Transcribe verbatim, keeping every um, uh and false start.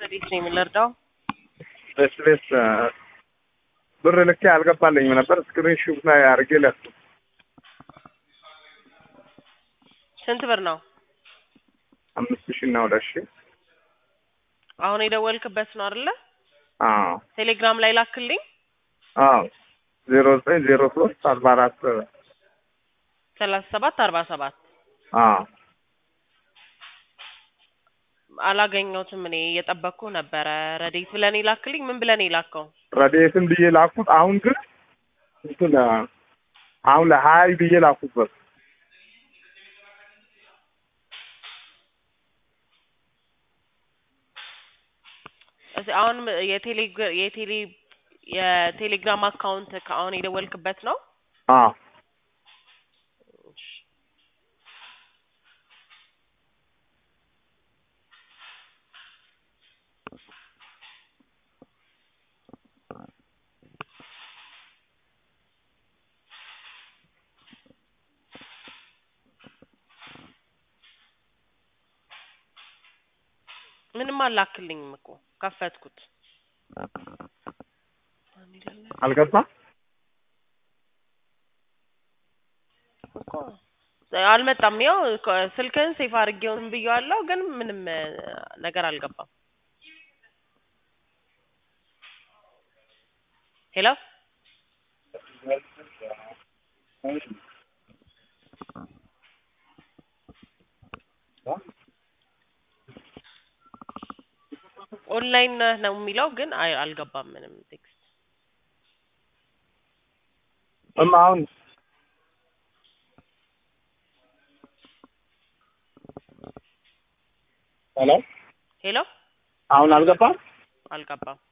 እንዴት ነው የምንረዳው? በስለስ ብር ልኬ አልገባልኝም ነበር። ስክሪን ሹት ላይ አድርጌ ለሱ ስንት ብር ነው? አምስት ሺህ እና ሁለት ሺህ አሁን የደወልክበት ነው አይደለ? አዎ ቴሌግራም ላይ ላክልኝ። አዎ ዜሮ ዘጠኝ ዜሮ ሶስት አርባ አራት ሰላሳ ሰባት አርባ ሰባት አዎ አላገኘሁትም። እኔ እየጠበቅኩ ነበረ። ረዴት ብለኔ ላክልኝ። ምን ብለኔ ላከው? ረዴትን ብዬ ላኩት። አሁን ግን እንትን አሁን ለሀይ ብዬ ላኩበት። እዚህ አሁን የቴሌ የቴሌ የቴሌግራም አካውንት ከአሁን የደወልክበት ነው? አዎ ምንም አላክልኝም እኮ ከፈትኩት። አልገባም እኮ አልመጣም። ያው ስልክህን ሴፍ አድርጌው ብዬዋለሁ፣ ግን ምንም ነገር አልገባም። ሄሎ ኦንላይን ነው የሚለው፣ ግን አልገባም ምንም ቴክስት። እማ አሁን ሄሎ ሄሎ አሁን አልገባም አልገባም።